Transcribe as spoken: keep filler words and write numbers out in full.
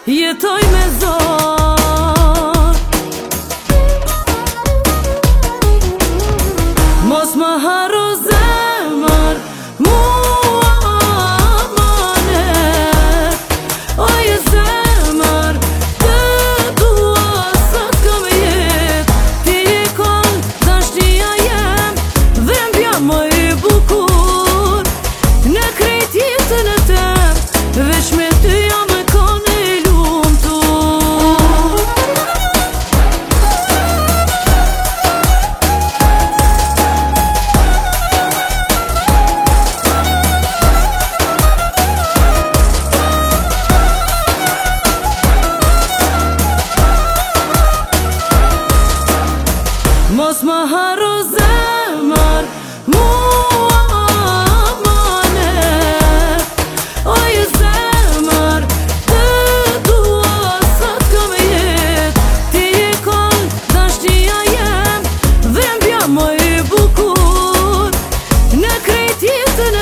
jetoj me zor. Mos më haro zemër, mua amanet. Oje zemër, të dua sa t'kam jet. Ti je kon, dashnia jem, dhembja më i bukur. Në krejt jetën e tem, veç me ty jam e kon e lumtur. Mos më haro zemër, mua amanet. Oje zemër, të dua sa t'kam jet. Ti je kon, dashnia jem, dhembja më i bukur. Në krejt jetën